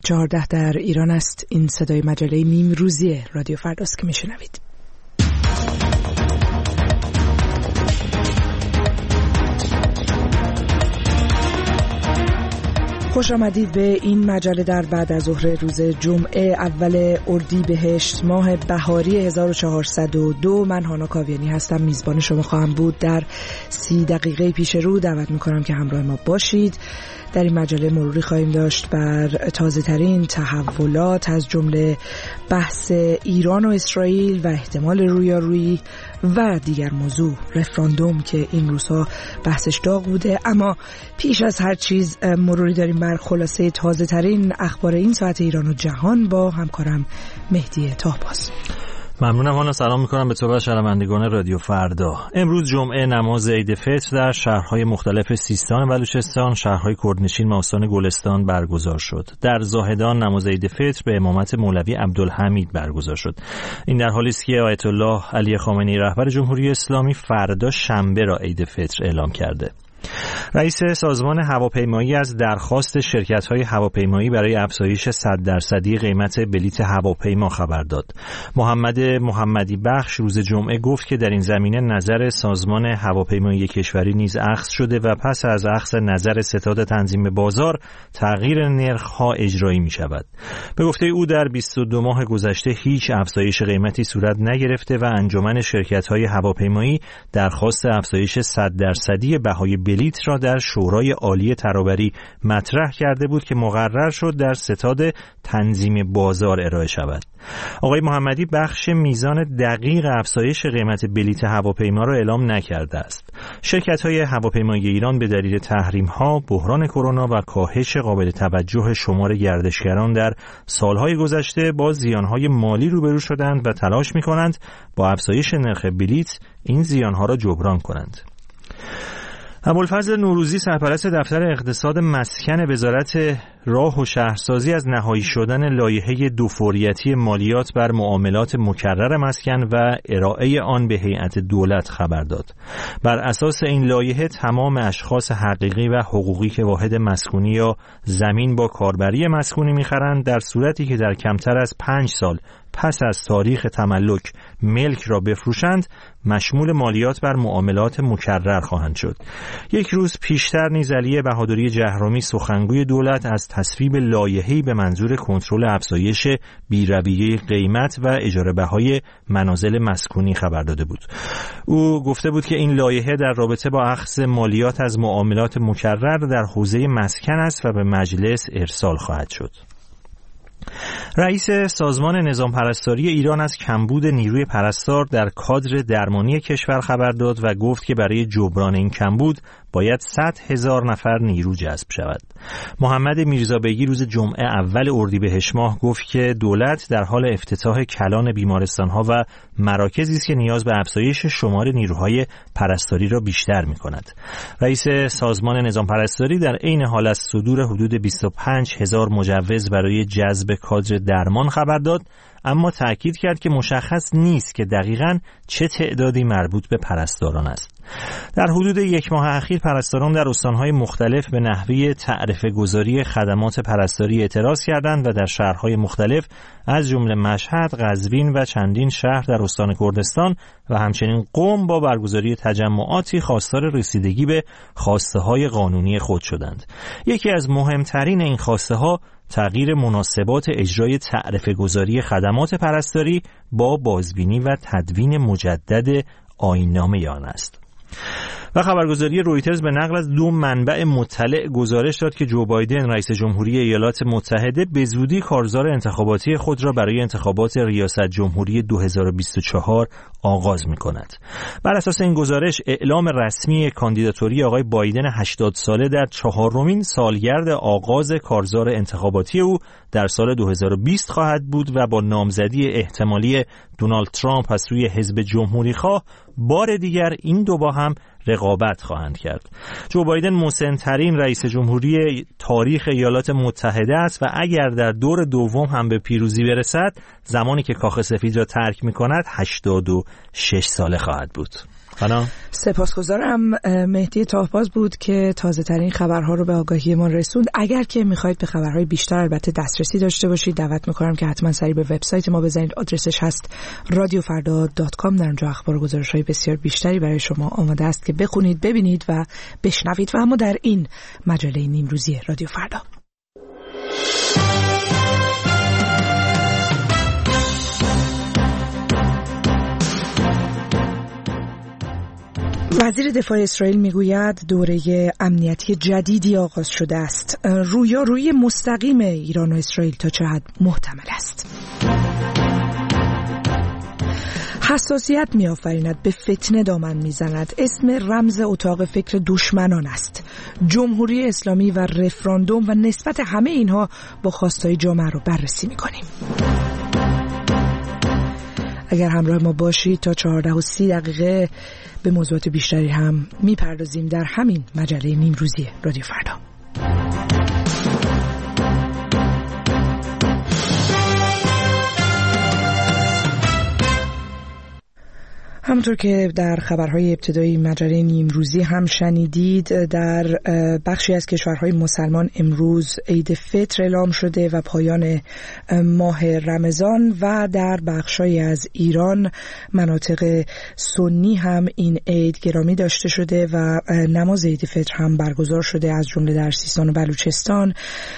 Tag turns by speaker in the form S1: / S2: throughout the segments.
S1: 14 در ایران است. این صدای مجله میم روزی رادیو فرداست که میشنوید. خوش آمدید به این مجله در بعد از ظهر روز جمعه اول اردیبهشت ماه بهاری 1402. من هانا کاویانی هستم، میزبان شما خواهم بود. در 30 دقیقه پیش رو دعوت میکنم که همراه ما باشید. در این مجله مروری خواهیم داشت بر تازه ترین تحولات از جمله بحث ایران و اسرائیل و احتمال رویارویی و دیگر موضوع، رفراندوم که این روزها بحثش داغ بوده. اما پیش از هر چیز مروری داریم بر خلاصه تازه ترین اخبار این ساعت ایران و جهان با همکارم مهدی طاهباز.
S2: ممنونم هانا، سلام میکنم به تو و شنوندگان رادیو فردا. امروز جمعه نماز عید فطر در شهرهای مختلف سیستان و بلوچستان، شهرهای کردنشین و استان گلستان برگزار شد. در زاهدان نماز عید فطر به امامت مولوی عبدالحمید برگزار شد. این در حالی است که آیت الله علی خامنه‌ای رهبر جمهوری اسلامی فردا شنبه را عید فطر اعلام کرده. رئیس سازمان هواپیمایی از درخواست شرکت‌های هواپیمایی برای افزایش 100% قیمت بلیت هواپیما خبر داد. محمدی بخش روز جمعه گفت که در این زمینه نظر سازمان هواپیمایی کشوری نیز اخذ شده و پس از اخذ نظر ستاد تنظیم بازار تغییر نرخ‌ها اجرایی می‌شود. به گفته او در 22 ماه گذشته هیچ افزایش قیمتی صورت نگرفته و انجمن شرکت‌های هواپیمایی درخواست افزایش 100% بهای بلیت را در شورای عالی ترابری مطرح کرده بود که مقرر شد در ستاد تنظیم بازار ارائه شود. آقای محمدی بخش میزان دقیق افزایش قیمت بلیت هواپیما را اعلام نکرده است. شرکت‌های هواپیمایی ایران به دلیل تحریم‌ها، بحران کرونا و کاهش قابل توجه شمار گردشگران در سالهای گذشته با زیان‌های مالی روبرو شدند و تلاش می‌کنند با افزایش نرخ بلیت این زیان‌ها را جبران کنند. ابوالفضل نوروزی سرپرست دفتر اقتصاد مسکن وزارت راه و شهرسازی از نهایی شدن لایحه دوفوریتی مالیات بر معاملات مکرر مسکن و ارائه آن به هیئت دولت خبر داد. بر اساس این لایحه تمام اشخاص حقیقی و حقوقی که واحد مسکونی یا زمین با کاربری مسکونی می‌خرند در صورتی که در کمتر از 5 سال پس از تاریخ تملک ملک را بفروشند مشمول مالیات بر معاملات مکرر خواهند شد. یک روز پیشتر نیز علی بهادری جهرمی سخنگوی دولت از تصویب لایحه‌ای به منظور کنترل افزایش بی‌رویه قیمت و اجاره بهای منازل مسکونی خبر داده بود. او گفته بود که این لایحه در رابطه با اخذ مالیات از معاملات مکرر در حوزه مسکن است و به مجلس ارسال خواهد شد. رئیس سازمان نظام پرستاری ایران از کمبود نیروی پرستار در کادر درمانی کشور خبر داد و گفت که برای جبران این کمبود باید 100,000 نفر نیرو جذب شود. محمد میرزابیگی روز جمعه اول اردیبهشت ماه گفت که دولت در حال افتتاح کلان بیمارستان‌ها و مراکزی است که نیاز به افزایش شمار نیروهای پرستاری را بیشتر می‌کند. رئیس سازمان نظام پرستاری در عین حال از صدور حدود 25,000 مجوز برای جذب کادر درمان خبر داد، اما تأکید کرد که مشخص نیست که دقیقاً چه تعدادی مربوط به پرستاران است. در حدود 1 ماه اخیر پرستاران در استانهای مختلف به نحوه تعرفه گذاری خدمات پرستاری اعتراض کردند و در شهرهای مختلف از جمله مشهد، قزوین و چندین شهر در استان کردستان و همچنین قم با برگزاری تجمعاتی خواستار رسیدگی به خواسته‌های قانونی خود شدند. یکی از مهمترین این خواسته‌ها تغییر مناسبات اجرای تعرفه گذاری خدمات پرستاری با بازبینی و تدوین مجدد آیین‌نامه آن است. و خبرگزاری رویترز به نقل از 2 منبع مطلع گزارش داد که جو بایدن رئیس جمهوری ایالات متحده به زودی کارزار انتخاباتی خود را برای انتخابات ریاست جمهوری 2024 آغاز می‌کند. بر اساس این گزارش اعلام رسمی کاندیداتوری آقای بایدن 80 ساله در 4مین سالگرد آغاز کارزار انتخاباتی او در سال 2020 خواهد بود و با نامزدی احتمالی دونالد ترامپ از سوی حزب جمهوری‌خواه بار دیگر این دو با هم رقابت خواهند کرد. جو بایدن مسن‌ترین رئیس جمهوری تاریخ ایالات متحده است و اگر در دور دوم هم به پیروزی برسد، زمانی که کاخ سفید را ترک می‌کند 86 ساله خواهد بود.
S1: سپاسگزارم. مهدی تاهباز بود که تازه ترین خبرها رو به آگاهی ما رسوند. اگر که میخواید به خبرهای بیشتر البته دسترسی داشته باشید، دعوت میکنم که حتما سریع به وبسایت ما بزنید. آدرسش هست radiofarda.com. در اونجا اخبار و گزارش‌های بسیار بیشتری برای شما آماده است که بخونید، ببینید و بشنوید. و اما در این مجله نیمروزی رادیو فردا، وزیر دفاع اسرائیل میگوید دوره امنیتی جدیدی آغاز شده است. رویارویی مستقیم ایران و اسرائیل تا چه حد محتمل است؟ حساسیت می‌آفریند، به فتنه دامن می‌زند. اسم رمز اتاق فکر دشمنان است. جمهوری اسلامی و رفراندوم و نسبت همه اینها با خواستهای جامعه رو بررسی می‌کنیم. اگر همراه ما باشید تا 14:30 به موضوعات بیشتری هم میپردازیم در همین مجله نیمروزی رادیو فردا. همونطور که در خبرهای ابتدایی مجله نیمروزی هم شنیدید، در بخشی از کشورهای مسلمان امروز عید فطر اعلام شده و پایان ماه رمضان، و در بخشی از ایران مناطق سنی هم این عید گرامی داشته شده و نماز عید فطر هم برگزار شده، از جمله در سیستان و بلوچستان.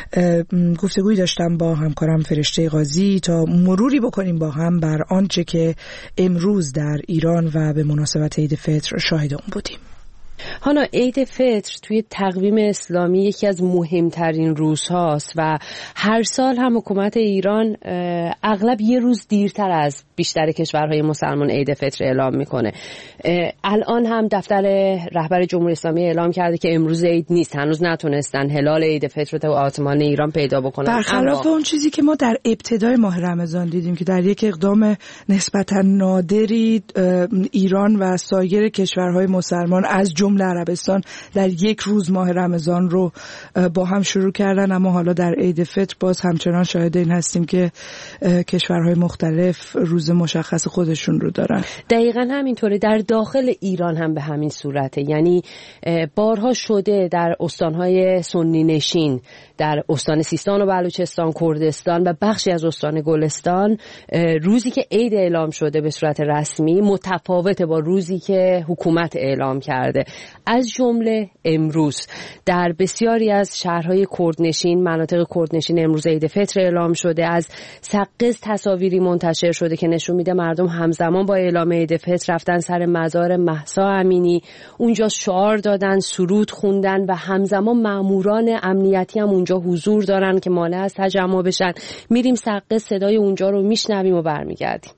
S1: گفتگوی داشتم با همکارم فرشته قاضی تا مروری بکنیم با هم بر آنچه که امروز در ایران و به مناسبت عید فطر شاهد اون بودیم.
S3: حالا عید فطر توی تقویم اسلامی یکی از مهمترین روزهاست و هر سال هم حکومت ایران اغلب یه روز دیرتر از بیشتر کشورهای مسلمان عید فطر اعلام میکنه. الان هم دفتر رهبر جمهوری اسلامی اعلام کرده که امروز عید نیست، هنوز نتونستن هلال عید فطر رو تو آسمان ایران پیدا بکنن.
S1: برخلاف اون چیزی که ما در ابتدای ماه رمضان دیدیم که در یک اقدام نسبتا نادری ایران و سایر کشورهای مسلمان از جمله عربستان در یک روز ماه رمضان رو با هم شروع کردن، اما حالا در عید فطر باز همچنان شاهد این هستیم که کشورهای مختلف روز مشخص خودشون رو دارن.
S3: دقیقاً همینطوره. در داخل ایران هم به همین صورته. یعنی بارها شده در استانهای سنی نشین، در استان سیستان و بلوچستان، کردستان و بخشی از استان گلستان، روزی که عید اعلام شده به صورت رسمی متفاوته با روزی که حکومت اعلام کرده. از جمله امروز در بسیاری از شهرهای کردنشین، مناطق کردنشین، امروز عید فطر اعلام شده. از سقز تصاویری منتشر شده که نشون میده مردم همزمان با اعلام عید فطر رفتن سر مزار مهسا امینی، اونجا شعار دادن، سرود خوندن و همزمان ماموران امنیتی هم اونجا حضور دارن که مانع از تجمع بشن. میریم سقز، صدای اونجا رو میشنویم و برمیگردیم.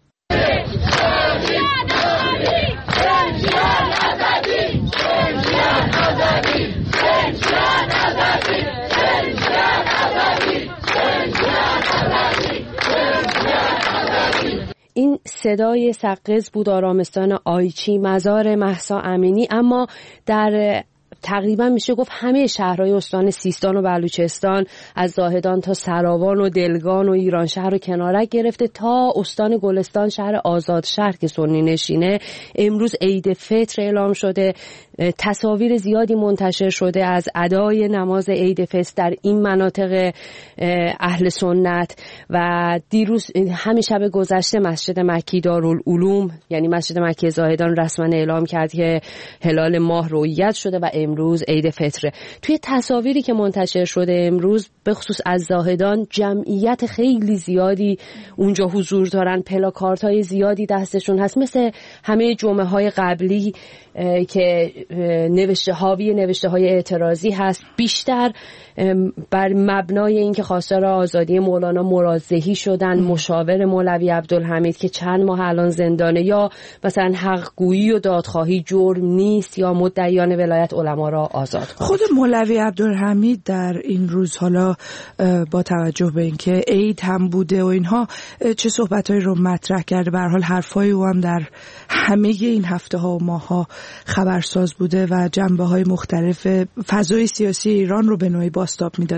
S3: این صدای سقز بود، آرامستان آیچی، مزار مهسا امینی. اما در تقریبا میشه گفت همه شهرهای استان سیستان و بلوچستان، از زاهدان تا سراوان و دلگان و ایران شهر رو کنارک گرفته تا استان گلستان، شهر آزاد شهر که سنی نشینه، امروز عید فطر اعلام شده. تصاویر زیادی منتشر شده از ادای نماز عید فطر در این مناطق اهل سنت. و دیروز همین شب گذشته مسجد مکی دارالعلوم، یعنی مسجد مکی زاهدان، رسما اعلام کرد که هلال ماه رؤیت شده و امروز عید فطره. توی تصاویری که منتشر شده امروز به خصوص از زاهدان، جمعیت خیلی زیادی اونجا حضور دارن، پلاکارت‌های زیادی دستشون هست، مثل همه جمعه‌های قبلی که حاوی نوشته‌های اعتراضی هست، بیشتر بر مبنای اینکه خواستار آزادی مولانا مرازحی شدن، مشاور مولوی عبدالحمید که چند ماه الان زندانه، یا مثلا حق‌گویی و دادخواهی جرم نیست، یا مدعیان ولایت علما را آزاد کنند.
S1: خود مولوی عبدالحمید در این روز حالا با توجه به اینکه عید هم بوده و اینها چه صحبت‌هایی رو مطرح کرده؟ به هر حال حرفای او هم در همه این هفته‌ها و ماه‌ها خبرساز بوده و جنبه‌های مختلف فضای سیاسی ایران رو به نوعی بازتاب می‌داده.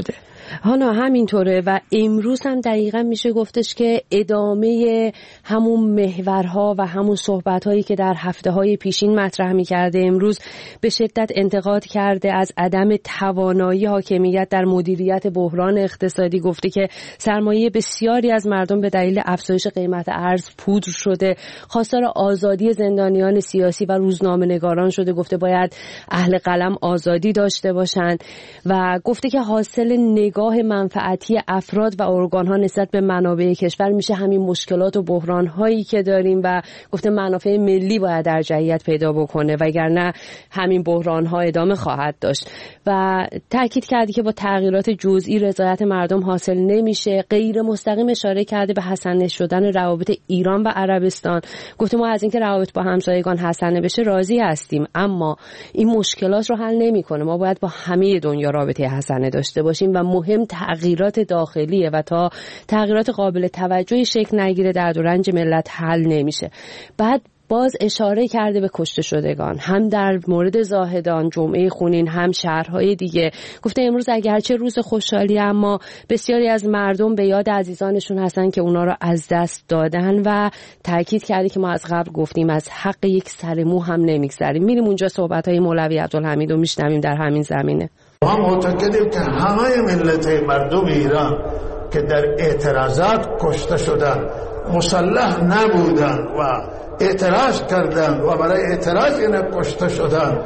S3: هانا همینطوره و امروز هم دقیقا میشه گفتش که ادامه همون محورها و همون صحبت‌هایی که در هفته‌های پیشین مطرح می‌کرده امروز به شدت انتقاد کرده از عدم توانایی حاکمیت در مدیریت بحران اقتصادی. گفته که سرمایه بسیاری از مردم به دلیل افزایش قیمت ارز پودر شده، خواستار آزادی زندانیان سیاسی و روزنامه‌نگاران شده. گفته باید اهل قلم آزادی داشته باشند و گفته که حاصل نگاه منفعتی افراد و ارگان‌ها نسبت به منابع کشور میشه همین مشکلات و بحران‌هایی که داریم و گفته منافع ملی باید ارجحیت پیدا بکنه وگرنه همین بحران‌ها ادامه خواهد داشت. و تاکید کرده که با تغییرات جزئی رضایت مردم حاصل نمیشه. غیر مستقیم اشاره کرده به حسنه شدن روابط ایران و عربستان. گفته ما از اینکه روابط با همسایگان حسنه بشه راضی هستیم، اما این مشکلات رو حل نمی‌کنه. ما باید با همه دنیا رابطه حسنه داشته باشیم و مهم تغییرات داخلیه و تا تغییرات قابل توجهی شکل نگیره درد و رنج ملت حل نمیشه. بعد باز اشاره کرده به کشته شدگان، هم در مورد زاهدان جمعه خونین هم شهرهای دیگه. گفته امروز اگرچه روز خوشحالی اما بسیاری از مردم به یاد عزیزانشون هستن که اونا رو از دست دادن و تاکید کرده که ما از قبل گفتیم از حق یک سر مو هم نمیگذریم. میریم اونجا صحبت‌های مولوی عبدالحمید رو میشنویم در همین زمینه.
S4: ما معتقدیم که همه ملت مردم ایران که در اعتراضات کشته شدن، مسلح نبودن و اعتراض کردن و برای اعتراض اینا کشته شدن،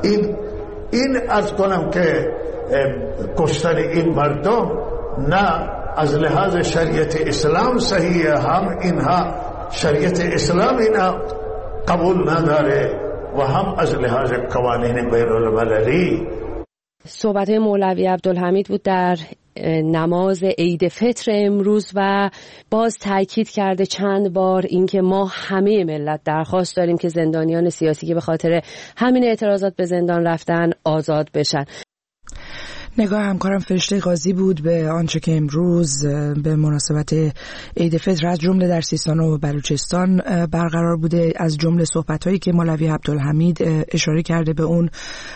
S4: این از کنم که کشتن این مردم نه از لحاظ شریعت اسلام صحیحه، هم اینها شریعت اسلام اینا قبول نداره و هم از لحاظ قوانین بین المللی.
S3: صحبت مولوی عبدالحمید بود در نماز عید فطر امروز و باز تاکید کرده چند بار اینکه ما همه ملت درخواست داریم که زندانیان سیاسی که به خاطر همین اعتراضات به زندان رفتن آزاد بشن.
S1: نگاه همکارم فرشته قاضی بود به آنچه که امروز به مناسبت عید فطر از جمله در سیستان و بلوچستان برقرار بوده. از جمله صحبت‌هایی که مولوی عبدالحمید اشاره کرده به اون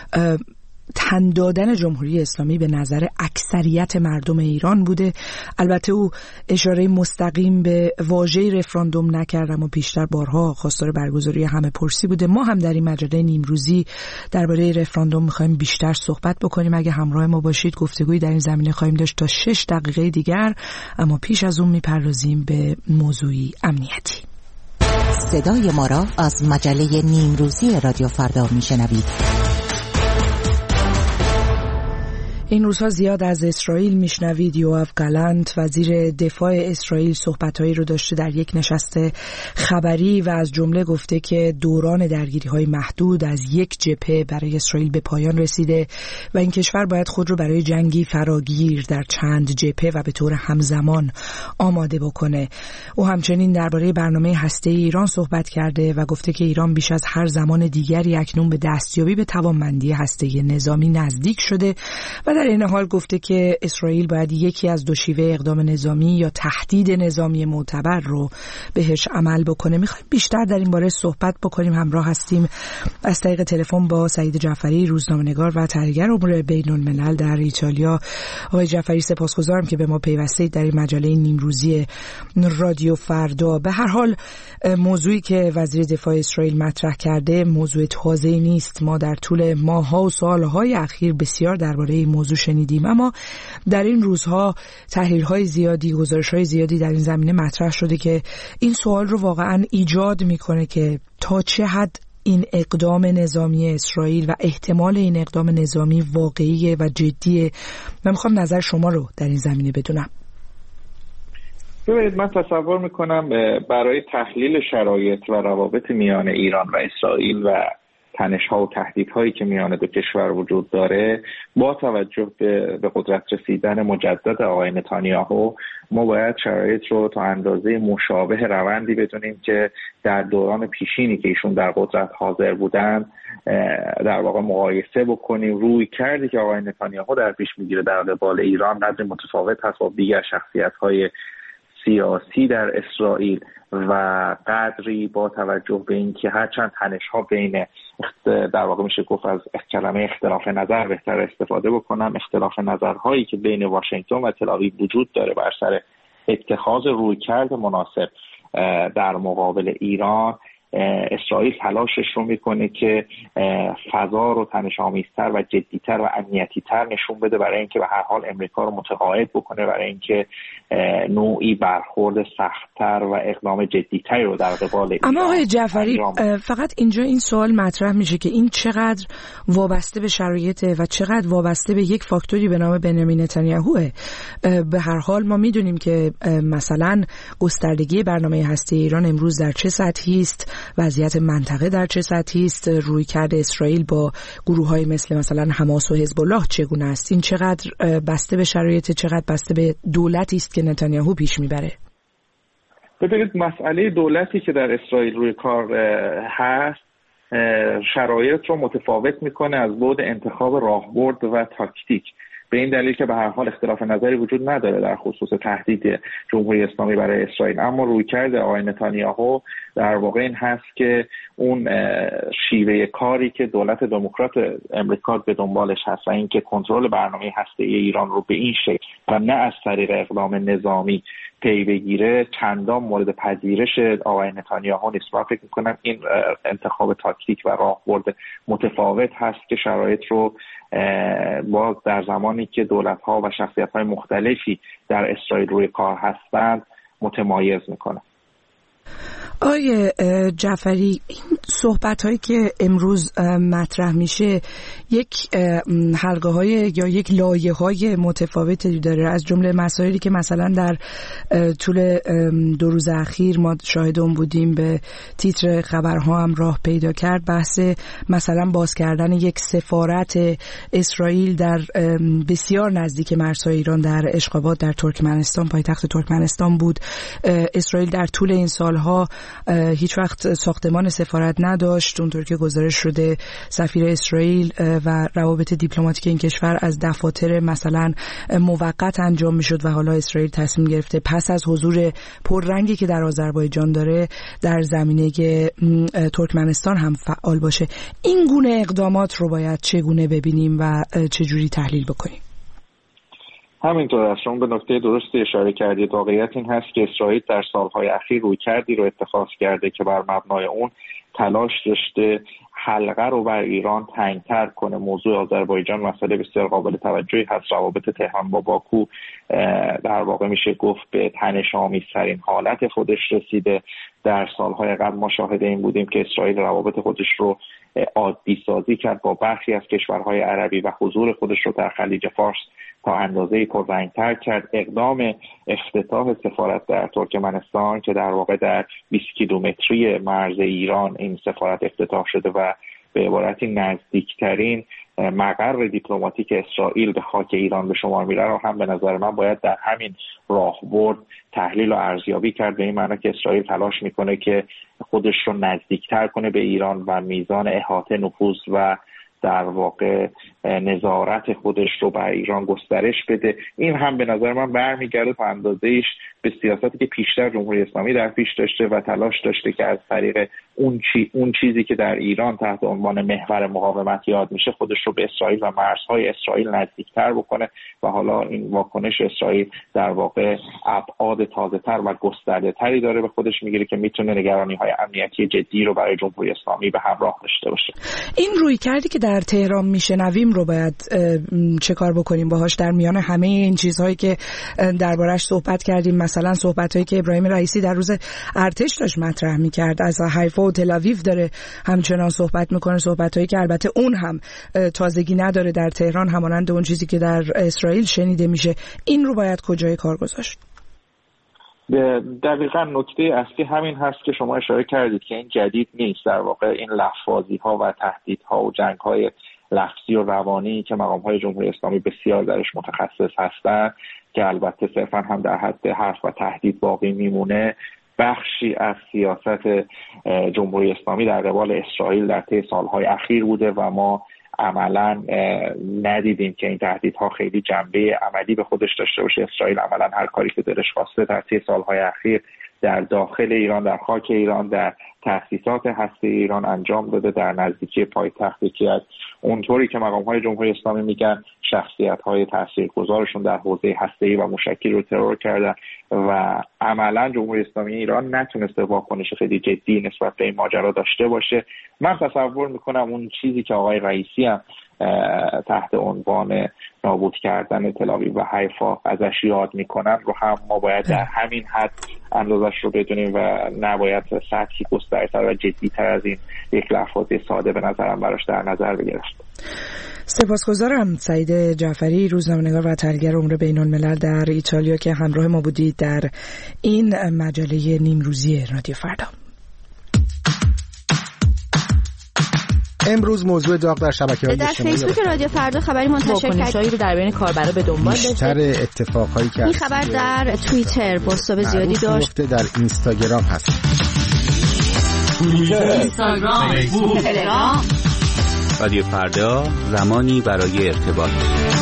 S1: تن دادن جمهوری اسلامی به نظر اکثریت مردم ایران بوده. البته او اشاره مستقیم به واژه رفراندوم نکرد، اما پیشتر بارها خواستار برگزاری همه پرسی بوده. ما هم در این مجله نیمروزی درباره رفراندوم می‌خوایم بیشتر صحبت بکنیم. اگه همراه ما باشید گفتگویی در این زمینه خواهیم داشت تا 6 دقیقه دیگر، اما پیش از اون میپردازیم به موضوعی امنیتی.
S5: صدای ما را از مجله نیمروزی رادیو فردا میشنوید.
S1: این روزها زیاد از اسرائیل میشنوید. یوآف گالانت وزیر دفاع اسرائیل صحبت‌هایی رو داشته در یک نشست خبری و از جمله گفته که دوران درگیری‌های محدود از یک جبهه برای اسرائیل به پایان رسیده و این کشور باید خود رو برای جنگی فراگیر در چند جبهه و به طور همزمان آماده بکنه. او همچنین درباره برنامه هسته‌ای ایران صحبت کرده و گفته که ایران بیش از هر زمان دیگری اکنون به دستیابی به توانمندی هسته‌ای نظامی نزدیک شده و در این حال گفته که اسرائیل باید یکی از دو شیوه اقدام نظامی یا تهدید نظامی معتبر رو بهش عمل بکنه. میخوایم بیشتر در این باره صحبت بکنیم. همراه هستیم از طریق تلفن با سعید جعفری، روزنامه‌نگار و تحلیلگر امور بین الملل در ایتالیا. آقای جعفری سپاسگزارم که به ما پیوستید در این مجله نیمروزی رادیو فردا. به هر حال موضوعی که وزیر دفاع اسرائیل مطرح کرده موضوع تازه‌ای نیست. ما در طول ماه‌ها و سال‌های اخیر بسیار درباره این موضوع شنیدیم، اما در این روزها تحلیل‌های زیادی، گزارش‌های زیادی در این زمینه مطرح شده که این سوال رو واقعاً ایجاد می‌کنه که تا چه حد این اقدام نظامی اسرائیل و احتمال این اقدام نظامی واقعیه و جدیه. من می‌خوام نظر شما رو در این زمینه بدونم.
S6: ببینید، من تصور می‌کنم برای تحلیل شرایط و روابط میان ایران و اسرائیل و تنش‌ها و تهدیدهایی که میان دو کشور وجود داره، با توجه به قدرت رسیدن مجدد آقای نتانیاهو، ما باید شرایط رو تا اندازه مشابه روندی بدونیم که در دوران پیشینی که ایشون در قدرت حاضر بودن در واقع مقایسه بکنیم. روی کردی که آقای نتانیاهو در پیش میگیره در قبال ایران قدر متفاوت هست با دیگر شخصیت‌های سیاسی در اسرائیل و قدری با توجه به اینکه هرچند تنش‌ها بین در واقع میشه گفت از کلمه اختلاف نظر بهتر استفاده بکنم، اختلاف نظرهایی که بین واشنگتن و تل‌آویو وجود داره بر سر اتخاذ رویکرد مناسب در مقابل ایران، اسرائیل تلاشش رو میکنه که فضا رو تنش‌آمیزتر و جدیتر و امنیتی‌تر نشون بده برای اینکه به هر حال امریکا رو متقاعد بکنه برای اینکه نوعی برخورد سخت‌تر و اقدام جدی‌تری رو در قبال ایران.
S1: اما آقای جعفری فقط اینجا این سوال مطرح میشه که این چقدر وابسته به شرایطه و چقدر وابسته به یک فاکتوری به نام بنیامین نتانیاهوه. به هر حال ما میدونیم که مثلا گستردگی برنامه هسته‌ای ایران امروز در چه سطحی است، وضعیت منطقه در چه سطحی است، رویکرد اسرائیل با گروه‌های مثلا حماس و حزب الله چگونه است. این چقدر بسته به شرایط، چقدر بسته به دولتی است که نتانیاهو پیش میبره.
S6: ببینید مسئله دولتی که در اسرائیل روی کار هست شرایط رو متفاوت میکنه از بعد انتخاب راهبرد و تاکتیک، به این دلیل که به هر حال اختلاف نظری وجود نداره در خصوص تهدید جمهوری اسلامی برای اسرائیل، اما رویکرد آقای نتانیاهو در واقع این هست که اون شیوه کاری که دولت دموکرات امریکا به دنبالش هست و اینکه کنترل برنامه هسته‌ای ایران رو به این شکل و نه از طریق اقدام نظامی پی بگیره چندان مورد پذیرش آقای نتانیاهو نیست. من فکر می‌کنم این انتخاب تاکتیک و راهبرد متفاوت هست که شرایط رو با در زمانی که دولت‌ها و شخصیت‌های مختلفی در اسرائیل روی کار هستند متمایز می‌کنه.
S1: آقای جعفری، این صحبت‌هایی که امروز مطرح میشه یک حلقه‌های یا یک لایه‌های متفاوتی داره، از جمله مسائلی که مثلا در طول 2 روز اخیر ما شاهد اون بودیم به تیتر خبرها هم راه پیدا کرد، بحث مثلا باز کردن یک سفارت اسرائیل در بسیار نزدیک مرزهای ایران در اشقاباد در ترکمنستان، پایتخت ترکمنستان بود. اسرائیل در طول این سالها هیچ وقت ساختمان سفارت نداشت، اونطور که گزارش شده سفیر اسرائیل و روابط دیپلماتیک این کشور از دفاتر مثلا موقت انجام میشد و حالا اسرائیل تصمیم گرفته پس از حضور پررنگی که در آذربایجان داره در زمینه ترکمنستان هم فعال باشه. این گونه اقدامات رو باید چگونه ببینیم و چجوری تحلیل بکنیم؟
S6: همینطور است، شما به نکته درستی اشاره کردید. واقعیت این هست که اسرائیل در سالهای اخیر رویکردی رو اتخاذ کرده که بر مبنای اون تلاش داشته حلقه رو بر ایران تنگتر کنه. موضوع آذربایجان مسئله بسیار قابل توجهی هست. روابط تهران با باکو در واقع میشه گفت به تنش‌آمیزترین حالت خودش رسیده. در سالهای قبل ما شاهد این بودیم که اسرائیل روابط خودش رو عادی سازی کرد با برخی از کشورهای عربی و حضور خودش رو در خلیج فارس تا اندازه‌ای پررنگ‌تر کرد. اقدام افتتاح سفارت در ترکمنستان که در واقع در 20 کیلومتری مرز ایران این سفارت افتتاح شده و به عبارتی نزدیکترین مقر دیپلماتیک اسرائیل به خاک ایران به شمار میره رو هم به نظر من باید در همین راهبرد تحلیل و ارزیابی کرد، به این معنی که اسرائیل تلاش میکنه که خودش رو نزدیکتر کنه به ایران و میزان احاطه، نفوذ و در واقع نظارت خودش رو بر ایران گسترش بده. این هم به نظر من برمیگرده تا اندازه‌ایش به سیاستی که پیشتر جمهوری اسلامی در پیش داشته و تلاش داشته که از طریق اون چیزی که در ایران تحت عنوان محور مقاومت یاد میشه خودش رو به اسرائیل و مرزهای اسرائیل نزدیکتر بکنه و حالا این واکنش اسرائیل در واقع ابعاد تازه‌تر و گسترده‌تری داره به خودش میگیره که میتونه نگرانی‌های امنیتی جدی رو برای جمهوری اسلامی به همراه داشته باشه. این
S1: رویکردی که در تهران میشنویم رو باید چه کار بکنیم باهاش در میان همه این چیزهایی که دربارش صحبت کردیم؟ مثلا صحبتایی که ابراهیم رئیسی در روز ارتش داشت مطرح میکرد، از حیفا و تل آویو داره همچنان صحبت میکنه، صحبتایی که البته اون هم تازگی نداره در تهران همانند اون چیزی که در اسرائیل شنیده میشه. این رو باید کجای کار گذاشت؟
S6: دقیقاً نکته اصلی همین هست که شما اشاره کردید که این جدید نیست. در واقع این لفظ‌بازی‌ها و تهدیدها و جنگ‌های لفظی و روانی که مقام‌های جمهوری اسلامی بسیار درش متخصص هستند که البته صرفاً هم در حد حرف و تهدید باقی میمونه، بخشی از سیاست جمهوری اسلامی در قبال اسرائیل در طی سالهای اخیر بوده و ما عملا ندیدیم که این تهدیدها خیلی جنبه عملی به خودش داشته باشه. اسرائیل عملا هر کاری که دلش خواسته در طی سالهای اخیر در داخل ایران، در خاک ایران، در تأسیسات هسته ایران انجام داده، در نزدیکی پایتخت یکی از اونطوری که مقام‌های جمهوری اسلامی میگن شخصیت‌های تاثیرگذارشون در حوزه هسته‌ای و موشکی رو ترور کردن و عملاً جمهوری اسلامی ایران نتونسته واکنش خیلی جدی نسبت به این ماجرا داشته باشه. من تصور میکنم اون چیزی که آقای رئیسی هم تحت عنوان نابود کردن تل‌آویو و حیفا ازش یاد میکنن رو هم ما باید در همین حد اندازش رو بدونیم و نباید سطحی گسترتر و جدی‌تر از این یک لفظ ساده به نظرم براش در نظر بگیرد.
S1: سپاسگزارم. سعید جعفری، روزنامه‌نگار و تحلیلگر امور بین‌الملل در ایتالیا که همراه ما بودید در این مجله نیمروزی رادیو فردا.
S7: امروز موضوع داغ در شبکه‌های
S8: اجتماعی در فیسبوک رادیو فردا خبری منتشر کرد رو در بین کاربرا به دنبال داشت.
S7: بیشتر اتفاقایی که
S8: این خبر در توییتر پست‌های زیادی داشت.
S7: در اینستاگرام هست.
S8: اینستاگرام، فیسبوک، تلگرام.
S9: رادیو فردا، زمانی برای ارتباط.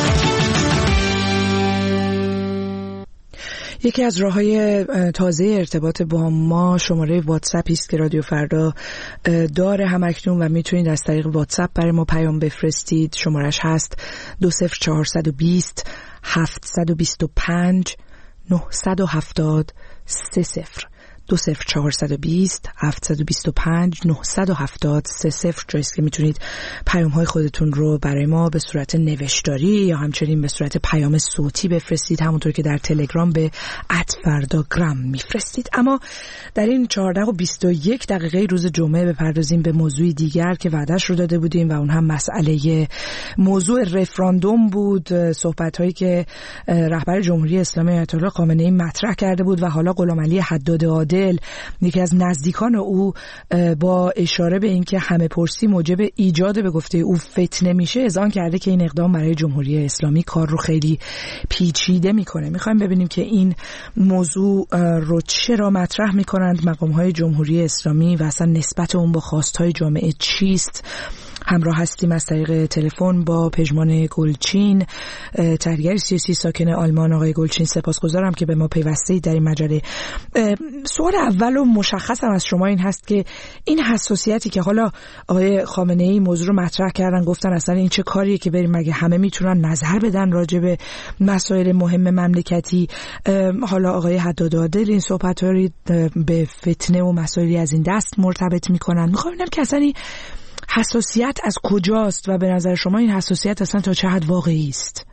S1: یکی از راه‌های تازه ارتباط با ما شماره واتساپی است که رادیو فردا داره همکنون و میتونید از طریق واتساپ برای ما پیام بفرستید. شمارش هست 20420 725 970 30 20420 725 970 30 جاییست که میتونید پیام های خودتون رو برای ما به صورت نوشتاری یا همچنین به صورت پیام صوتی بفرستید، همونطور که در تلگرام به @فرداگرام میفرستید. اما در این 14:21 روز جمعه بپردازیم به موضوع دیگر که وعده‌اش رو داده بودیم و اون هم مسئله موضوع رفراندوم بود. صحبت هایی که رهبر جمهوری اسلامی آیت الله خامنه‌ای مطرح کرده بود و حالا غلامعلی حداد عادل یکی از نزدیکان او با اشاره به اینکه همه پرسی موجب ایجاد به گفته او فتنه میشه اذعان کرده که این اقدام برای جمهوری اسلامی کار رو خیلی پیچیده میکنه. میخوایم ببینیم که این موضوع رو چرا مطرح میکنند مقام‌های جمهوری اسلامی و اصلا نسبت اون با خواست‌های جامعه چیست. همراه هستیم از طریق تلفن با پژمان گلچین، تحلیلگر سیاسی ساکن آلمان. آقای گلچین، سپاسگزارم که به ما پیوستید در این مجله. سوال اول و مشخصم از شما این هست که این حساسیتی که حالا آقای خامنه‌ای موضوع رو مطرح کردن، گفتن اصلا این چه کاریه که بریم مگه همه میتونن نظر بدن راجع به مسائل مهم مملکتی. حالا آقای حداد عادل این صحبت‌ها رو به فتنه و مسائلی از این دست مرتبط میکنن. میخوام ببینم که اصلا این حساسیت از کجاست و به نظر شما این حساسیت اصلا تا چه حد واقعی است؟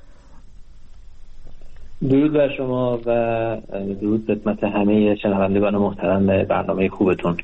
S10: درود بر شما و درود خدمت همه شنوندگان محترم برنامه خوبتون.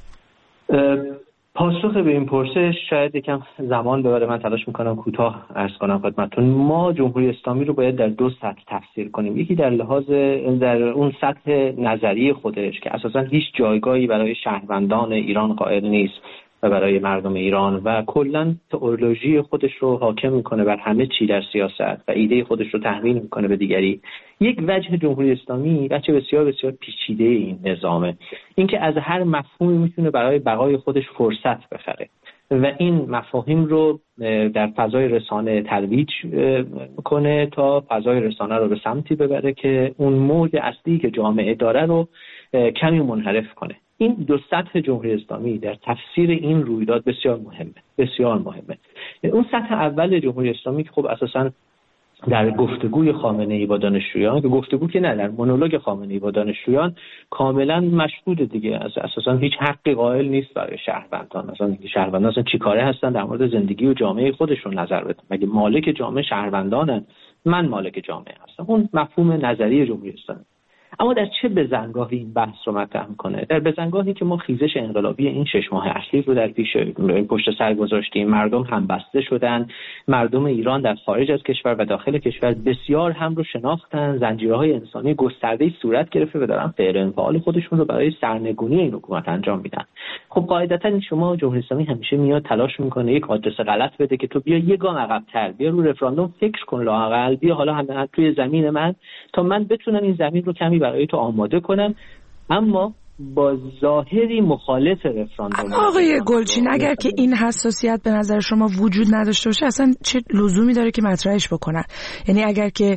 S10: پاسخ به این پرسش شاید یکم زمان ببره. من تلاش میکنم کوتاه عرض کنم خدمتتون. ما جمهوری اسلامی رو باید در دو سطح تفسیر کنیم. یکی در لحاظ در اون سطح نظری خودش که اساسا هیچ جایگاهی برای شهروندان ایران قائل نیست و برای مردم ایران و کلاً تئولوژی خودش رو حاکم میکنه بر همه چی در سیاست و ایده خودش رو تحمیل میکنه به دیگری. یک وجه جمهوری اسلامی وجه بسیار بسیار پیچیده این نظامه، اینکه از هر مفهومی میتونه برای بقای خودش فرصت بخره و این مفاهیم رو در فضای رسانه ترویج کنه تا فضای رسانه رو به سمتی ببره که اون موج اصلی که جامعه داره رو کمی منحرف کنه. این دو سطح جمهوری اسلامی در تفسیر این رویداد بسیار مهمه. اون سطح اول جمهوری اسلامی که خب اساساً در گفتگوی خامنه‌ای با دانشجویان، که گفتگو که نه، در مونولوگ خامنه‌ای با دانشجویان کاملا مشهوده دیگه، اساساً هیچ حقی قائل نیست برای شهروندان. مثلا شهروندان اصلا چیکاره هستن در مورد زندگی و جامعه خودشون نظر بدن؟ مگه مالک جامعه شهروندانن؟ من مالک جامعه هستم. اون مفهوم نظری جمهوری اسلامی. اما در چه بزنگاهی این بحث رو مطرح میکنه؟ در بزنگاهی که ما خیزش انقلابی این 6 ماه اخیر رو در پشت سر گذاشتیم. مردم هم بسته شدن، مردم ایران در خارج از کشور و داخل کشور بسیار هم رو شناختن، زنجیرهای انسانی گسترده‌ای صورت گرفته و دارن فعل انفعال خودشون رو برای سرنگونی این حکومت انجام میدن. خب قاعدتا شما جمهوری اسلامی همیشه میاد تلاش میکنه یک آدرس غلط بده که تو بیا یه گام عقب‌تر، بیا رو رفراندوم فکر کن، لااقل بیا حالا هم توی زمین من تا من بتونم این زمین رو کمی برای تو آماده کنم. اما با ظاهری مخالف رفراندوم.
S1: آقای گلچین، اگر که این حساسیت به نظر شما وجود نداشته باشه اصلا چه لزومی داره که مطرحش بکنن؟ یعنی اگر که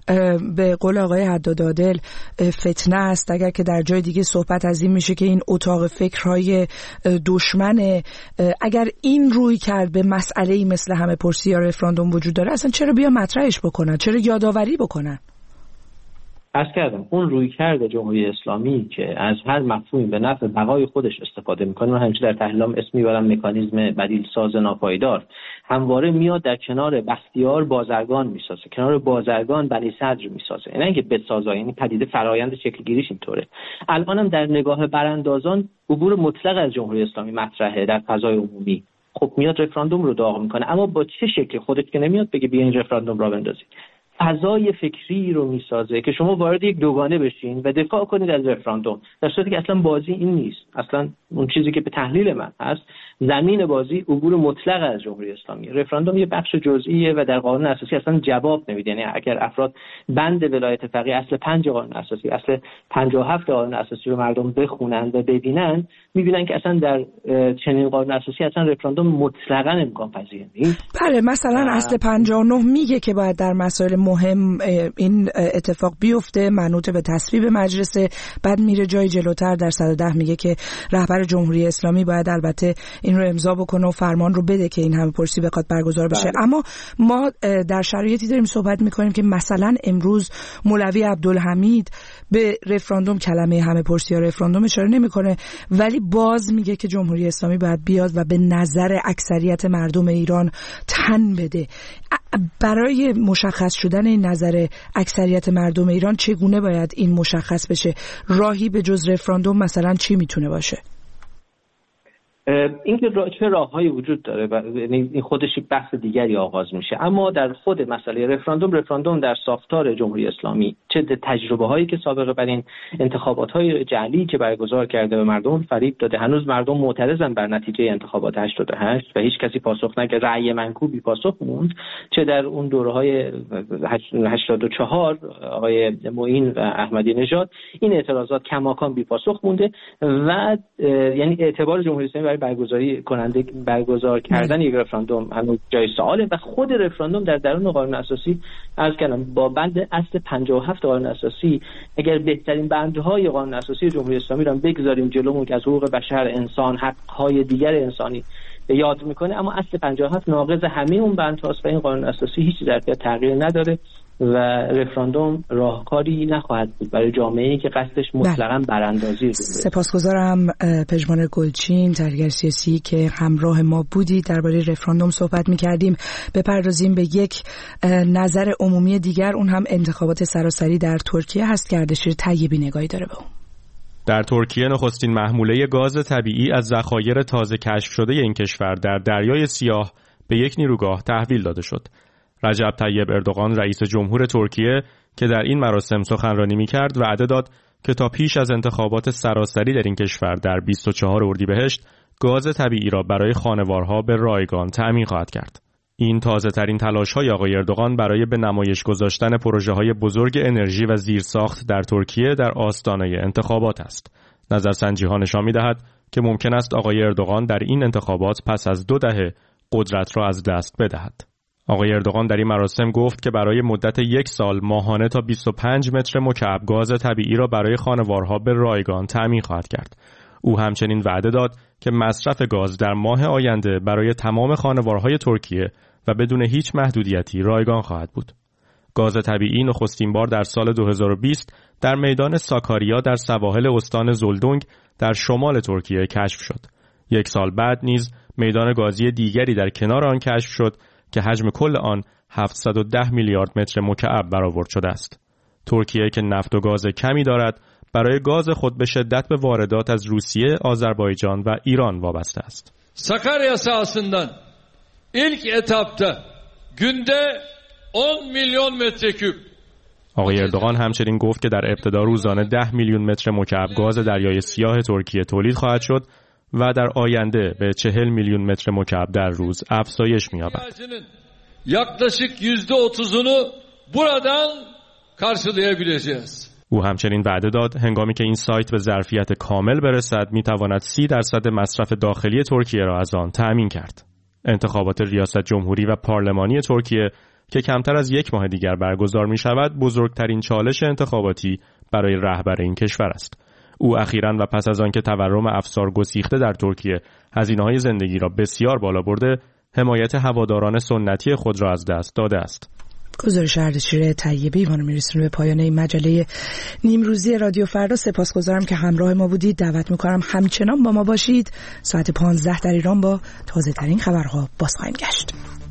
S1: به قول آقای حداد عادل فتنه است، اگر که در جای دیگه صحبت از این میشه که این اتاق فکرهای دشمنه، اگر این روی کرد به مسئله‌ای مثل همه پرسی یا رفراندوم وجود داره، اصلا چرا بیا مطرحش بکنن؟ چرا یادآوری بکنن؟
S10: عرض کردم اون رویکرد جمهوری اسلامی که از هر مفهومی به نفع بقای خودش استفاده میکنه، من همیشه در تحلیلام اسم میبرم مکانیزم بدیل ساز ناپایدار، همواره میاد در کنار بختیار بازرگان میسازه، کنار بازرگان بنی صدر میسازه، نه اینکه بسازه. یعنی پدیده فرایند شکل گیریش اینطوره. الانم در نگاه براندازان عبور مطلق از جمهوری اسلامی مطرحه در فضای عمومی. خب میاد رفراندوم رو داغ میکنه، اما با چه شکلی؟ خودت که نمیاد بگه بیا این رفراندوم را بندازید. فضای فکری رو میسازه که شما وارد یک دوگانه بشین و دفاع کنید از رفراندوم، در صورتی که اصلا بازی این نیست. اصلا اون چیزی که به تحلیل من هست، زمین بازی عبور مطلق از جمهوری اسلامی. رفراندوم یه بخش جزئیه و در قانون اساسی اصلا جواب نمیده. یعنی اگر افراد بند ولایت فقیه اصل 5 قانون اساسی، اصل 57 قانون اساسی رو مردم بخونن و ببینن، میبینن که اصلا در چنین قانون اساسی اصلا رفراندوم مطلقاً امکان پذیر نیست.
S1: بله، مثلا اصل 59 میگه که باید در مسائل مهم این اتفاق بیفته، منوط به تصویب مجلس. بعد میره جای جلوتر در 110 میگه که رهبر جمهوری اسلامی باید البته این رو امضا بکنه و فرمان رو بده که این همه پرسی بخواد برگزار بشه. اما ما در شرایطی داریم صحبت میکنیم که مثلا امروز مولوی عبدالحمید به رفراندوم کلمه همه پرسی یا رفراندوم اشاره نمیکنه، ولی باز میگه که جمهوری اسلامی باید بیاد و به نظر اکثریت مردم ایران تن بده. برای مشخص شدن این نظر اکثریت مردم ایران چگونه باید این مشخص بشه؟ راهی به جز رفراندوم مثلا چی میتونه باشه؟
S10: این که چه راههایی وجود داره و این خودش یک بحث دیگری آغاز میشه. اما در خود مسئله رفراندوم در ساختار جمهوری اسلامی، چه تجربه هایی که سابقه بر این انتخابات های جعلی که برگزار کرده به مردم فریب داده، هنوز مردم معترضن بر نتیجه انتخابات 88 و هیچ کسی پاسخ نکرد، رأی منکوبی پاسخ موند. چه در اون دوره‌های 84 آقای معین و احمدی نژاد این اعتراضات کماکان بی پاسخ مونده و یعنی اعتبار جمهوری اسلامی برگزار کردن یک رفراندوم هنوز جای سواله و خود رفراندوم در درون قانون اساسی عرض کردم با بند اصل 57 قانون اساسی، اگر بهترین بندهای قانون اساسی جمهوری اسلامی رو بگذاریم جلومون که از حقوق بشر، انسان، حق‌های دیگر انسانی یاد میکنه، اما اصل 57 ناقض همه اون بندهاست و این قانون اساسی هیچ ظرفیت تغییر نداره و رفراندوم راهکاری نخواهد بود برای جامعه‌ای که قصدش مطلقاً براندازی.
S1: سپاسگزارم پژمان گلچین، تحلیلگر سیاسی که همراه ما بودید. درباره رفراندوم صحبت می‌کردیم. بپردازیم به یک نظر عمومی دیگر، اون هم انتخابات سراسری در ترکیه هست که اردشیر طیبی نگاهی داره به اون.
S11: در ترکیه نخستین محموله گاز طبیعی از ذخایر تازه کشف شده این کشور در دریای سیاه به یک نیروگاه تحویل داده شد. رجب طیب اردوغان رئیس جمهور ترکیه که در این مراسم سخنرانی می‌کرد وعده داد که تا پیش از انتخابات سراسری در این کشور در 24 اردیبهشت گاز طبیعی را برای خانوارها به رایگان تأمین خواهد کرد. این تازه‌ترین تلاش‌های آقای اردوغان برای به نمایش گذاشتن پروژه‌های بزرگ انرژی و زیرساخت در ترکیه در آستانه انتخابات است. نظرسنجی‌ها نشان می‌دهد که ممکن است آقای اردوغان در این انتخابات پس از 2 دهه قدرت را از دست بدهد. آقای اردوغان در این مراسم گفت که برای مدت 1 سال ماهانه تا 25 متر مکعب گاز طبیعی را برای خانوارها به رایگان تأمین خواهد کرد. او همچنین وعده داد که مصرف گاز در ماه آینده برای تمام خانوارهای ترکیه و بدون هیچ محدودیتی رایگان خواهد بود. گاز طبیعی نخستین بار در سال 2020 در میدان ساکاریا در سواحل استان زلدونگ در شمال ترکیه کشف شد. 1 سال بعد نیز میدان گازی دیگری در کنار آن کشف شد که حجم کل آن 710 میلیارد متر مکعب برآورد شده است. ترکیه که نفت و گاز کمی دارد، برای گاز خود به شدت به واردات از روسیه، آذربایجان و ایران وابسته است.
S12: Sakarya sahasından ilk etapta günde 10 milyon metreküp.
S11: آقای اردوغان همچنین گفت که در ابتدا روزانه 10 میلیون متر مکعب گاز دریای سیاه ترکیه تولید خواهد شد و در آینده به 40 میلیون متر مکعب در روز افزایش می‌یابد.
S12: Yaklaşık %30'unu buradan karşılayabileceğiz.
S11: او همچنین وعده داد هنگامی که این سایت به ظرفیت کامل برسد میتواند 30% مصرف داخلی ترکیه را از آن تأمین کرد. انتخابات ریاست جمهوری و پارلمانی ترکیه که کمتر از 1 ماه دیگر برگزار می شود بزرگترین چالش انتخاباتی برای رهبر این کشور است. او اخیراً و پس از آنکه تورم افسار گسیخته در ترکیه هزینه‌های زندگی را بسیار بالا برده، حمایت هواداران سنتی خود را از دست داده است.
S1: گزارش اردشیر طیبی ما رو میرسونه به پایان این مجله نیمروزی رادیو فردا. سپاسگزارم که همراه ما بودید. دعوت میکنم همچنان با ما باشید. ساعت 15 در ایران با تازه ترین خبرها باز خواهیم گشت.